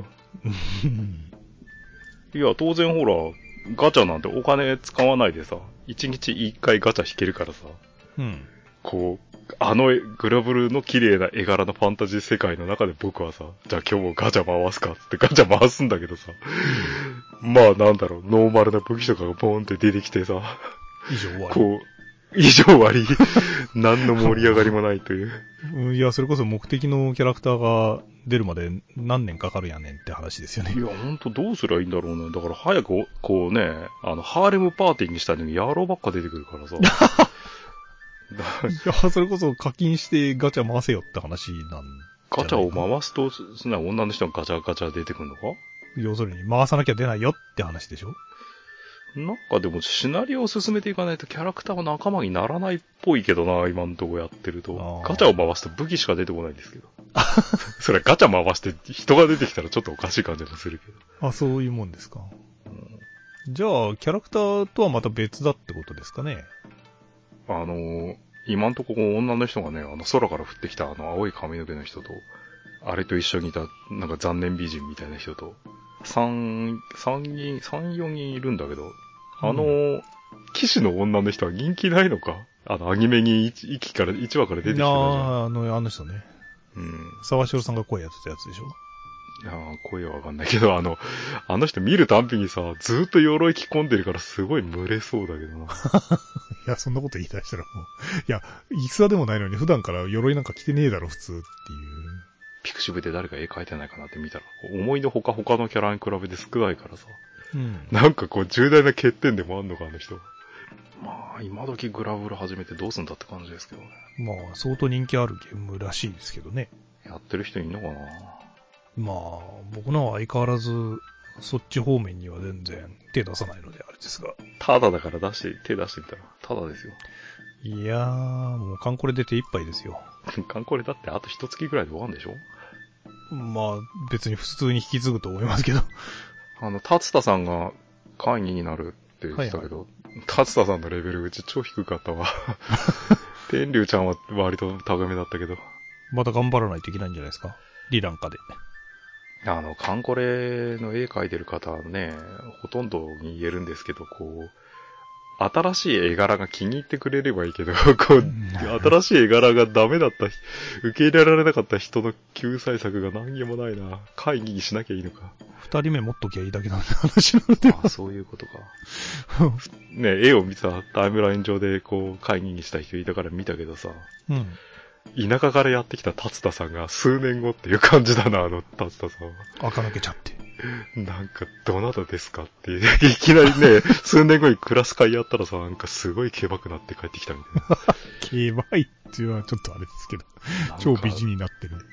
いや、当然ほら、ガチャなんてお金使わないでさ、1日1回ガチャ引けるからさ、こう、グラブルの綺麗な絵柄のファンタジー世界の中で僕はさ、じゃあ今日もガチャ回すかってガチャ回すんだけどさ、まあなんだろう、ノーマルな武器とかがポーンって出てきてさ、以上終わり。何の盛り上がりもないという。 いや、それこそ目的のキャラクターが出るまで何年かかるやねんって話ですよね。 いや、ほんとどうすりゃいいんだろうね。だから早く、こうね、ハーレムパーティーにしたのに野郎ばっか出てくるからさ。いや、それこそ課金してガチャ回せよって話なん。 ガチャを回すと、女の人がガチャガチャ出てくるのか？ 要するに回さなきゃ出ないよって話でしょ？ なんかでもシナリオを進めていかないとキャラクターは仲間にならないっぽいけどな、今のとこやってると。ガチャを回すと武器しか出てこないんですけど。それガチャ回して人が出てきたらちょっとおかしい感じもするけど。 そういうもんですか。じゃあ、キャラクターとはまた別だってことですかね。 今のところ女の人がね、空から降ってきた青い髪の毛の人と、あれと一緒にいた、なんか残念美人みたいな人と、3、4人いるんだけど、騎士の女の人は人気ないのか？アニメに1話から出てきてたじゃん。 あの人ね。沢城さんが声やってたやつでしょ？ 声はわかんないけど、あの人見るたんびにさ、ずーっと鎧着込んでるからすごい群れそうだけどな。いや、そんなこと言い出したらもう。いや、戦でもないのに普段から鎧なんか着てねえだろ、普通っていう。 ピクシブで誰か絵描いてないかなって見たら、思いのほか他のキャラに比べて少ないからさ。なんかこう重大な欠点でもあんのか、あの人。まあ、今時グラブル始めてどうすんだって感じですけどね。 まあ、相当人気あるゲームらしいですけどね。 やってる人いんのかな？ まあ、僕のは相変わらず、そっち方面には全然手出さないのであれですが。 ただだから手出してみたら、ただですよ。 いやー、もうカンコレで手一杯ですよ。 カンコレだってあと一月ぐらいで終わるんでしょ？ まあ、別に普通に引き継ぐと思いますけど。 達田さんが会議になるって言ってたけど、達田さんのレベルうち超低かったわ。天竜ちゃんは割と高めだったけど。 また頑張らないといけないんじゃないですか？リランカで。 カンコレの絵描いてる方はね、ほとんどに言えるんですけど、こう、新しい絵柄が気に入ってくれればいいけど、こう、新しい絵柄がダメだった、受け入れられなかった人の救済策が何にもないな。会議にしなきゃいいのか。 二人目持っときゃいいだけの話なので。 そういうことか。ね、絵を見たタイムライン上でこう、会議にした人いたから見たけどさ。田舎からやってきた達田さんが数年後っていう感じだな、達田さんは。 垢抜けちゃって。 なんか、どなたですかって、いきなりね、数年後にクラス会やったらさ、なんかすごいケバくなって帰ってきたみたいな。 ケバいっていうのはちょっとあれですけど、超美人になってる。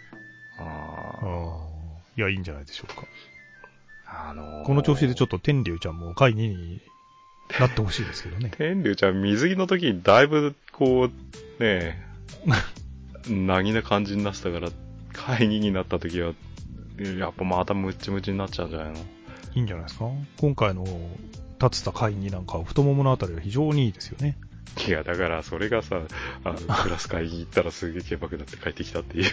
いや、いいんじゃないでしょうか。この調子でちょっと天竜ちゃんも会議になってほしいですけどね。 天竜ちゃん水着の時にだいぶ、こう、ねなぎな感じになってたから、会議になった時は、やっぱまたムッチムチになっちゃうんじゃないの？ いいんじゃないですか？今回の立てた会議なんか太もものあたりは非常にいいですよね。 いや、だからそれがさ、クラス会議行ったらすげえケバくなって帰ってきたっていう。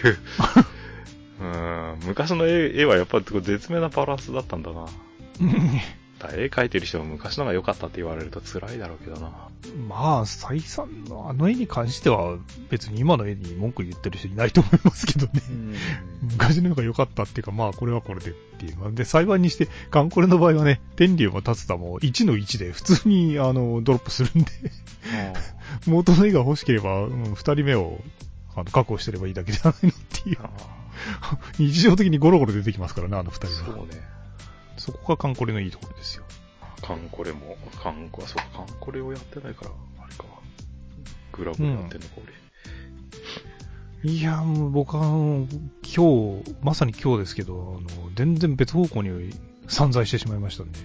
昔の絵はやっぱり絶妙なバランスだったんだな。絵描いてる人は昔のが良かったって言われると辛いだろうけどな。 まあ、再三の絵に関しては別に今の絵に文句言ってる人いないと思いますけどね。昔の絵が良かったっていうか、まあこれはこれでっていう。で、幸いにして、カンコレの場合はね、天竜も達田も1の1で普通にドロップするんで、元の絵が欲しければ、2人目を確保してればいいだけじゃないのっていう。日常的にゴロゴロ出てきますからね、2人は。 そうね。 そこがカンコレのいいところですよ。 カンコレをやってないから、あれか。グラブやってんのか、 俺。いや、もう僕はまさに今日ですけど、全然別方向に散財してしまいましたんで。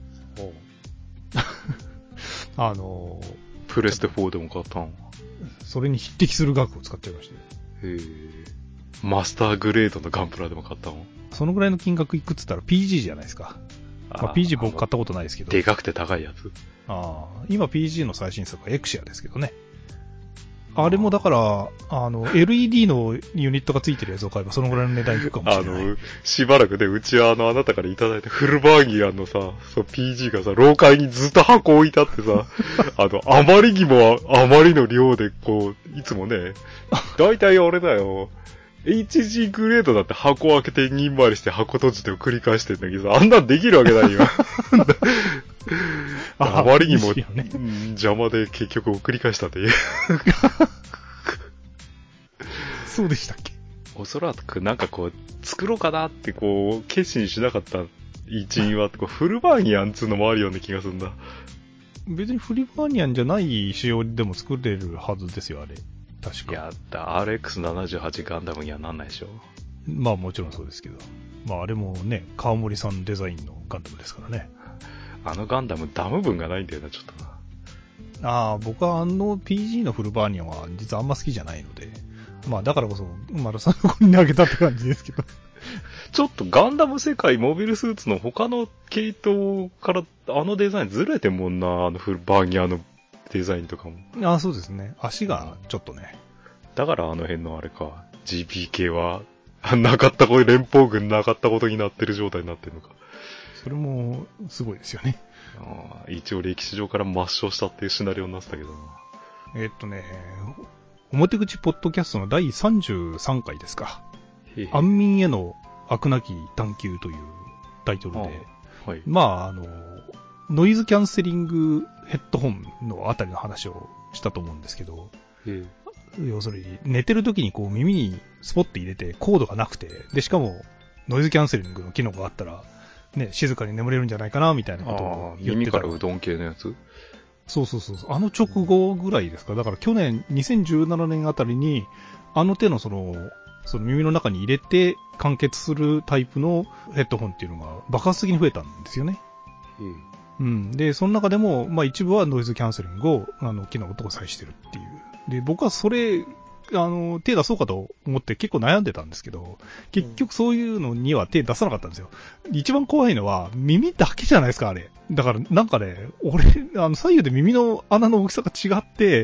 プレステ4でも買ったん？ それに匹敵する額を使っちゃいました。 へえ。マスターグレードのガンプラでも買ったの？ そのぐらいの金額いくっつったら PG じゃないですか。まあ、PG 僕買ったことないですけど。 でかくて高いやつ。 今 PG の最新作はエクシアですけどね。あれもだから、LED のユニットがついてるやつを買えばそのぐらいの値段いくかもしれない。 しばらくで、うちはあなたからいただいたフルバーギアンのさ、そう PG がさ、廊下にずっと箱置いてあってさ、あまりにもあまりの量で、こう、いつもね、だいたい俺だよ、HG グレードだって箱開けてにん回りして箱閉じてを繰り返してんだけど、あんなんできるわけないよ。あまりにも、邪魔で結局繰り返したっていう。 そうでしたっけ？ おそらくなんかこう、作ろうかなってこう、決心しなかった一因は、こうフルバーニアンつうのもあるような気がするんだ。 別にフルバーニアンじゃない仕様でも作れるはずですよ、あれ。確か。 いや、RX78 ガンダムにはなんないでしょ。 まあもちろんそうですけど。まああれもね、川森さんデザインのガンダムですからね。 あのガンダムダム分がないんだよな、ちょっとな。 僕はPG のフルバーニアンは実はあんま好きじゃないので。まあだからこそ、丸さんの子に投げたって感じですけど。 ちょっとガンダム世界モビルスーツの他の系統からデザインずれてんもんな、フルバーニアのデザインとかも。 そうですね。足がちょっとね。 だからあの辺のあれか、GPK は、なかったこと、連邦軍なかったことになってる状態になってるのか。 それも、すごいですよね。 一応歴史上から抹消したっていうシナリオになってたけどな。 表口ポッドキャストの第33回ですか。安眠への飽くなき探求というタイトルで、 はい、 まあ、ノイズキャンセリングヘッドホンのあたりの話をしたと思うんですけど、要するに寝てる時にこう耳にスポッて入れてコードがなくて、で、しかもノイズキャンセリングの機能があったら、ね、静かに眠れるんじゃないかな、みたいなことを言ってた。 耳からうどん系のやつ？ そう。直後ぐらいですか。だから去年、2017年あたりに、手のその耳の中に入れて完結するタイプのヘッドホンっていうのが爆発的に増えたんですよね。で、その中でも、まあ一部はノイズキャンセリングを、機能を搭載してるっていう。で、僕はそれ、手出そうかと思って結構悩んでたんですけど、結局そういうのには手出さなかったんですよ。一番怖いのは耳だけじゃないですか、あれ。だからなんかね、俺、左右で耳の穴の大きさが違って、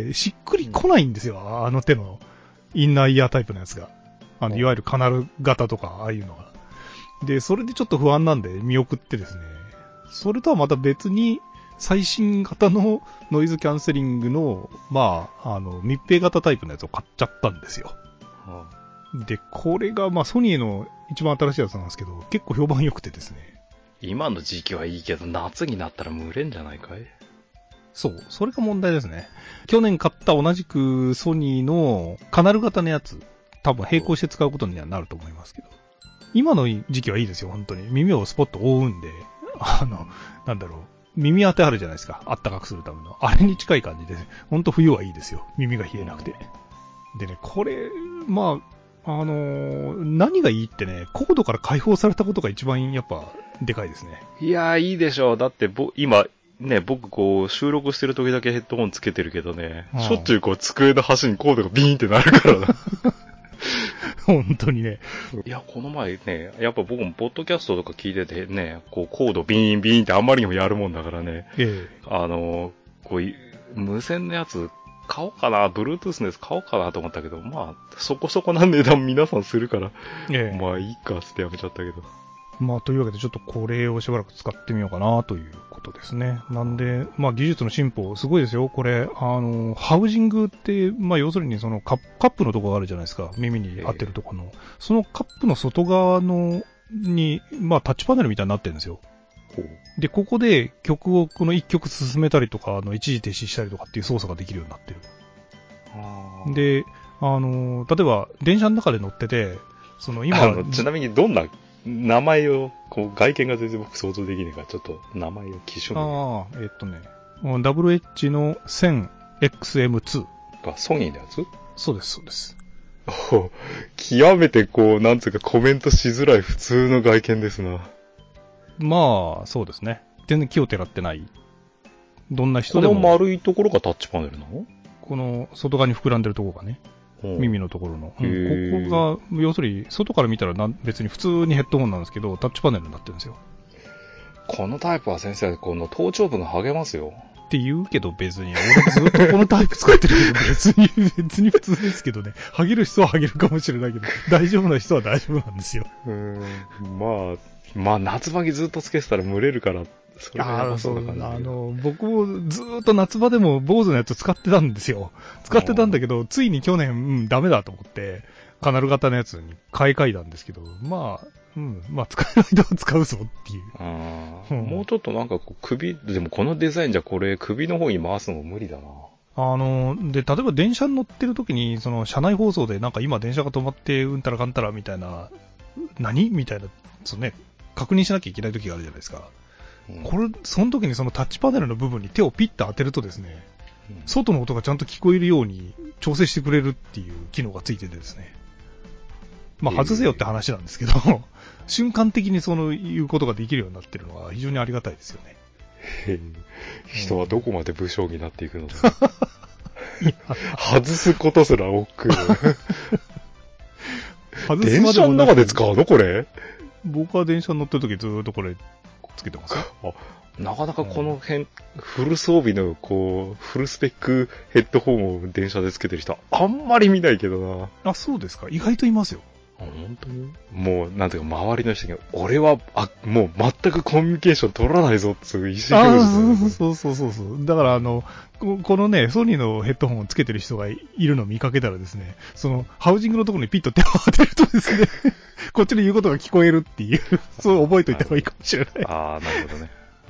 しっくり来ないんですよ、手のインナーイヤータイプのやつが。いわゆるカナル型とか、ああいうのが。で、それでちょっと不安なんで見送ってですね、それとはまた別に、最新型のノイズキャンセリングの、まあ、密閉型タイプのやつを買っちゃったんですよ。で、これが、まあ、ソニーの一番新しいやつなんですけど、結構評判良くてですね。 今の時期はいいけど、夏になったら蒸れんじゃないかい？ そう、それが問題ですね。去年買った同じくソニーのカナル型のやつ、多分並行して使うことにはなると思いますけど。今の時期はいいですよ、本当に。耳をスポッと覆うんで、なんだろう。耳当てあるじゃないですか。あったかくするための。あれに近い感じで、ほんと冬はいいですよ。耳が冷えなくて。でね、これ、まあ、何がいいってね、コードから解放されたことが一番やっぱ、でかいですね。 いやー、いいでしょう。だって、今、ね、僕こう、収録してる時だけヘッドホンつけてるけどね、しょっちゅうこう、机の端にコードがビーンってなるからな。 本当にね。 いや、この前ね、やっぱ僕もポッドキャストとか聞いててね、こうコードビーンビーンってあんまりにもやるもんだからね。こう、無線のやつ買おうかな、Bluetooth のやつ買おうかなと思ったけど、まあ、そこそこな値段皆さんするから、まあいいかってやめちゃったけど。 まあ、というわけでちょっとこれをしばらく使ってみようかなということですね。なんで、まあ技術の進歩、すごいですよ。これ、ハウジングって、まあ要するにそのカップのところがあるじゃないですか。耳に当てるところの。そのカップの外側に、まあタッチパネルみたいになってるんですよ。で、ここで曲をこの一曲進めたりとか、一時停止したりとかっていう操作ができるようになってる。で、例えば電車の中で乗ってて、今、 ちなみにどんな名前を、こう、外見が全然僕想像できないから、ちょっと名前を機種名。 WH の 1000XM2。 ソニーのやつ？ そうです、そうです。 極めてこう、なんつうかコメントしづらい普通の外見ですな。 まあ、そうですね。全然気をてらってない。どんな人こでも。 の丸いところがタッチパネルなの？ この外側に膨らんでるところがね。耳のところの。ここが、要するに、外から見たら別に普通にヘッドホンなんですけど、タッチパネルになってるんですよ。 このタイプは先生、この頭頂部が剥げますよ。 って言うけど別に、俺ずっとこのタイプ使ってるけど、別に普通ですけどね。剥げる人は剥げるかもしれないけど、大丈夫な人は大丈夫なんですよ。 まあ、夏場にずっとつけてたら蒸れるから、それがやばそうな感じだけど。 僕もずーっと夏場でも坊主のやつ使ってたんですよ。使ってたんだけど、ついに去年、ダメだと思って、カナル型のやつに買い替えたんですけど、まあ使える間は使うぞっていう。 もうちょっとなんかでもこのデザインじゃこれ首の方に回すのも無理だな。 例えば電車に乗ってる時に、その車内放送でなんか今電車が止まってうんたらかんたらみたいな、何みたいな、確認しなきゃいけない時があるじゃないですか。その時にそのタッチパネルの部分に手をピッと当てるとですね、外の音がちゃんと聞こえるように調整してくれるっていう機能がついててですね。まあ外せよって話なんですけど、瞬間的にいうことができるようになってるのは非常にありがたいですよね。 人はどこまで武将になっていくのだ。外すことすら億劫。電車の中で使うのこれ？ 僕は電車に乗ってる時ずーっとこれつけてますよ。 なかなかこの辺、フル装備の、フルスペックヘッドホンを電車でつけてる人、あんまり見ないけどな。あ、そうですか。意外といますよ。 本当に？もう、なんていうか、周りの人に、俺は、もう全くコミュニケーション取らないぞっていう意思表示です。そう。だからこのね、ソニーのヘッドホンをつけてる人がいるのを見かけたらですね、ハウジングのところにピッと手を当てるとですね、こっちの言うことが聞こえるっていう、そう覚えといた方がいいかもしれない。 なるほどね。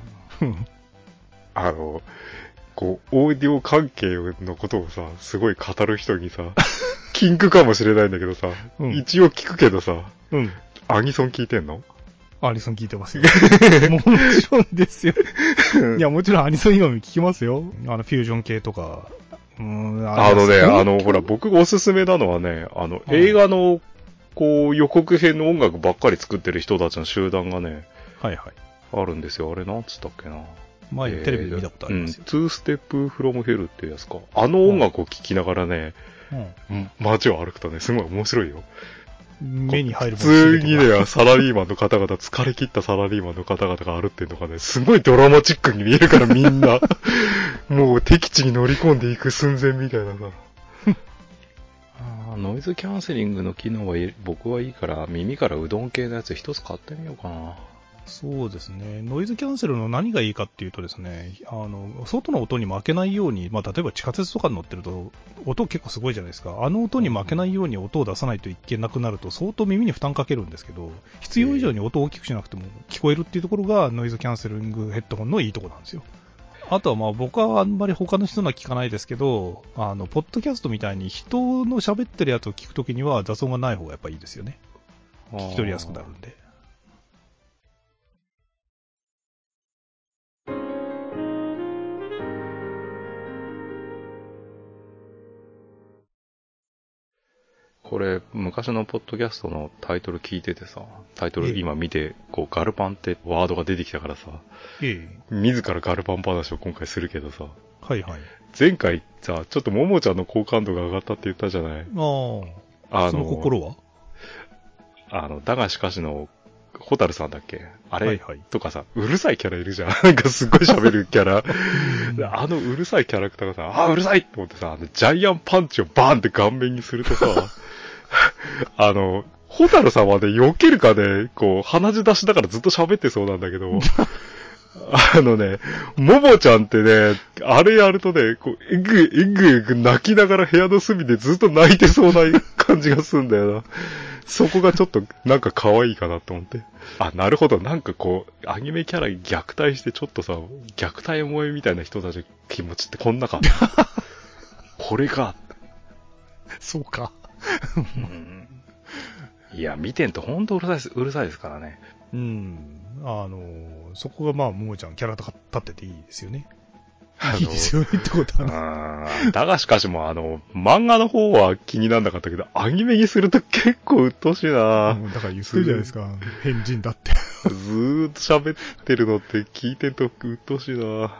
オーディオ関係のことをさ、すごい語る人にさ、禁句かもしれないんだけどさ、一応聞くけどさ、アニソン聞いてんの？ アニソン聞いてますよ。もちろんですよ。いや、もちろんアニソン今も聞きますよ。フュージョン系とか。 ほら、僕がおすすめなのはね、映画の、予告編の音楽ばっかり作ってる人たちの集団がね、 はいはい。 あるんですよ。あれなんつったっけな。 前にテレビで見たことありますよ。 2 Step from Hell っていうやつか。あの音楽を聴きながらね、街を歩くとね、すごい面白いよ。 目に入るもん。普通にね、サラリーマンの方々、疲れ切ったサラリーマンの方々が歩ってるのがね、すごいドラマチックに見えるからみんな。もう敵地に乗り込んでいく寸前みたいなさ。ノイズキャンセリングの機能は僕はいいから、耳からうどん系のやつ一つ買ってみようかな。 そうですね。ノイズキャンセルの何がいいかっていうとですね、外の音に負けないように、例えば地下鉄とかに乗ってると、音結構すごいじゃないですか。あの音に負けないように音を出さないといけなくなると、相当耳に負担かけるんですけど、必要以上に音を大きくしなくても聞こえるっていうところが、ノイズキャンセリングヘッドホンのいいところなんですよ。あとは僕はあんまり他の人のは聞かないですけど、ポッドキャストみたいに人の喋ってるやつを聞くときには雑音がない方がやっぱいいですよね。聞き取りやすくなるんで。 これ、昔のポッドキャストのタイトル聞いててさ、タイトル今見て、ガルパンってワードが出てきたからさ、自らガルパン話を今回するけどさ、 はいはい。 前回さ、ちょっとももちゃんの好感度が上がったって言ったじゃない？その心は？ だがしかしの、ホタルさんだっけあれ、 はいはい、 とかさ、うるさいキャラいるじゃん。なんかすっごい喋るキャラ。うるさいキャラクターがさ、うるさいって思ってさ、ジャイアンパンチをバーンって顔面にするとさ、ホタルさんはね、避けるかね、鼻血出しながらずっと喋ってそうなんだけど、ももちゃんってね、あれやるとね、えぐ泣きながら部屋の隅でずっと泣いてそうな感じがするんだよな。そこがちょっとなんか可愛いかなと思って。なるほど。なんかアニメキャラに虐待してちょっとさ、虐待萌えみたいな人たちの気持ちってこんなか。これか。 そうか。 いや、見てんとほんとうるさいですからね。 そこがももちゃんキャラ立ってていいですよね。いいですよねってことはね。だがしかしも漫画の方は気になんなかったけど、アニメにすると結構鬱陶しいな。 だから言ってるじゃないですか。変人だって。 ーっと喋ってるのって聞いてると鬱陶しいな。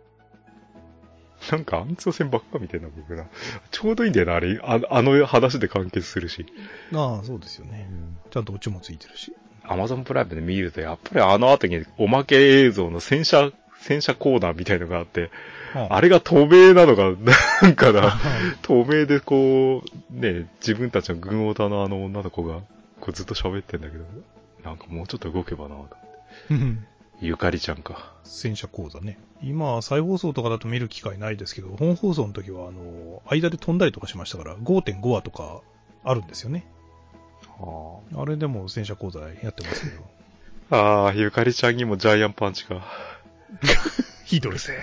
なんか暗通戦ばっか見てんな、僕な。ちょうどいいんだよな、あれ。あの話で完結するし。 ああ、そうですよね。ちゃんとオチもついてるし。 アマゾンプライムで見ると、やっぱりあの後におまけ映像の戦車コーナーみたいのがあって、あれが透明なのが、なんかな、透明でこう、ね、自分たちの軍オタのあの女の子が、こうずっと喋ってんだけど、なんかもうちょっと動けばな、と思って。ゆかりちゃんか。 戦車講座ね。今、再放送とかだと見る機会ないですけど、本放送の時は、間で飛んだりとかしましたから、5.5 話とかあるんですよね。あれでも戦車講座やってますけど。 ああ、ゆかりちゃんにもジャイアンパンチか。 ヒートルせ。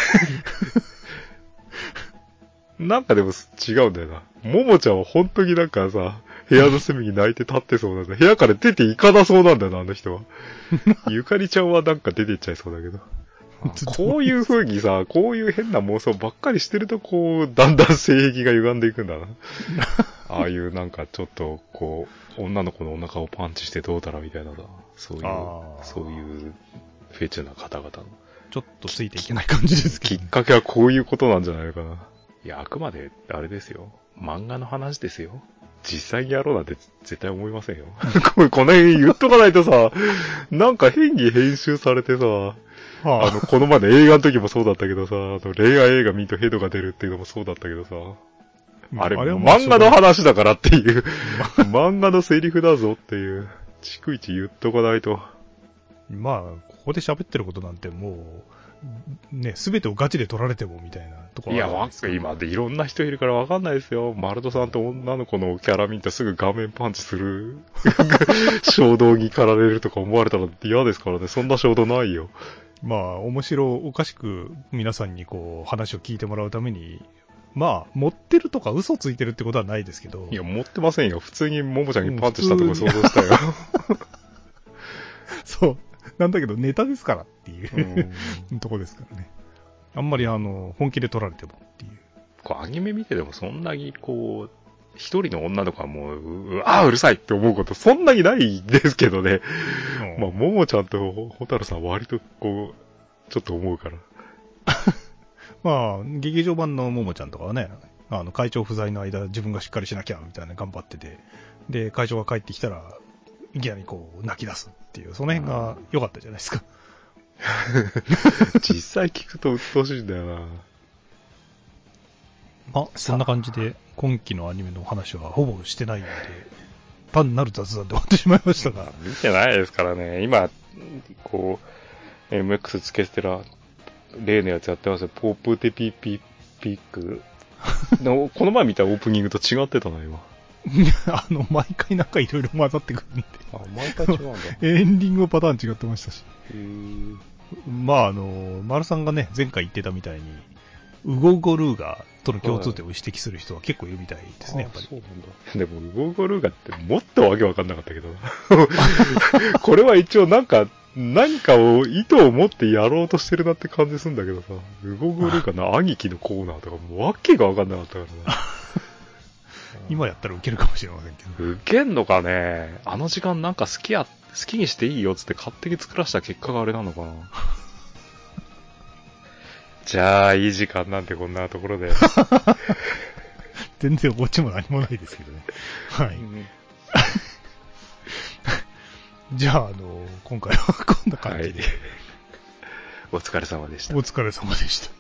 なんかでも違うんだよな。ももちゃんは本当になんかさ、部屋の隅に泣いて立ってそうなんだ。部屋から出て行かなそうなんだよな、あの人は。ゆかりちゃんはなんか出て行っちゃいそうだけど。こういう風にさ、こういう変な妄想ばっかりしてると、こう、だんだん性癖が歪んでいくんだな。ああいうなんかちょっと、こう、女の子のお腹をパンチしてどうだらみたいなさ、そういうフェチな方々の。 ちょっとついていけない感じですけど、 きっかけはこういうことなんじゃないのかな。いや、あくまで、あれですよ。漫画の話ですよ。実際にやろうなんて絶対思いませんよ。この辺言っとかないとさ、なんか変に編集されてさ、この前の映画の時もそうだったけどさ、恋愛映画見るとヘドが出るっていうのもそうだったけどさ、あれ漫画の話だからっていう、漫画のセリフだぞっていう、逐一言っとかないと。 まあ、ここで喋ってることなんてもう、ね、すべてをガチで取られてもみたいなところあるじゃないですか。 いや、今でいろんな人いるからわかんないですよ。マルトさんと女の子のキャラ見てすぐ画面パンチする衝動に駆られるとか思われたら嫌ですからね。そんな衝動ないよ。 まあ、おかしく皆さんにこう、話を聞いてもらうために、まあ、持ってるとか嘘ついてるってことはないですけど。 いや、持ってませんよ。普通にももちゃんにパンチしたとこ想像したよ。 そう。なんだけど、ネタですからっていうとこですからね。あんまり本気で取られてもっていう。 こう、アニメ見てでもそんなにこう、一人の女の子はもう、うるさいって思うことそんなにないですけどね。まあ、ももちゃんとホタルさん割とこう、ちょっと思うから。 まあ、劇場版のももちゃんとかはね、会長不在の間自分がしっかりしなきゃみたいな頑張ってて、で、会長が帰ってきたら、いきなりこう、泣き出すっていう、その辺が良かったじゃないですか。 実際聞くと鬱陶しいんだよな。 まあ、そんな感じで、今期のアニメの話はほぼしてないので、単なる雑談で終わってしまいましたが。 見てないですからね。今、こう、MX つけてら、例のやつやってますよ。ポープテピピピック。この前見たオープニングと違ってたな、今。 毎回なんかいろいろ混ざってくるんで。 毎回違うんだ。 エンディングパターン違ってましたし。まあ、丸さんがね、前回言ってたみたいに、ウゴゴルーガとの共通点を指摘する人は結構いるみたいですね、やっぱり。 そうなんだ。でも、ウゴゴルーガってもっとわけわかんなかったけどな。これは一応何かを意図を持ってやろうとしてるなって感じするんだけどさ、ウゴゴルーガの兄貴のコーナーとかもわけがわかんなかったからな。 今やったらウケるかもしれませんけど。 ウケんのかね。あの時間なんか好きにしていいよっつって勝手に作らせた結果があれなのかな。じゃあ、いい時間なんてこんなところで。 全然オチも何もないですけどね。はい。じゃあ、今回はこんな感じで、 はい。お疲れ様でした。 お疲れ様でした。